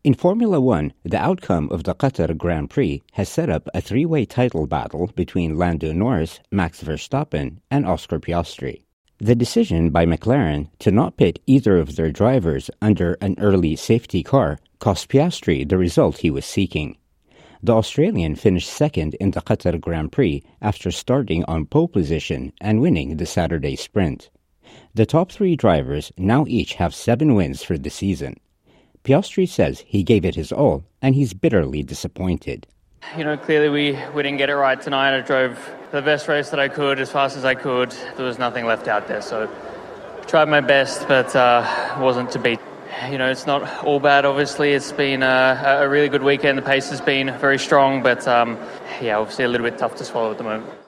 In Formula One, the outcome of the Qatar Grand Prix has set up a three-way title battle between Lando Norris, Max Verstappen, and Oscar Piastri. The decision by McLaren to not pit either of their drivers under an early safety car cost Piastri the result he was seeking. The Australian finished second in the Qatar Grand Prix after starting on pole position and winning the Saturday sprint. The top three drivers now each have 7 wins for the season. Piastri says he gave it his all, and he's bitterly disappointed. Clearly we didn't get it right tonight. I drove the best race that I could, as fast as I could. There was nothing left out there, so tried my best, but wasn't to beat. It's not all bad, obviously. It's been a really good weekend. The pace has been very strong, but obviously a little bit tough to swallow at the moment.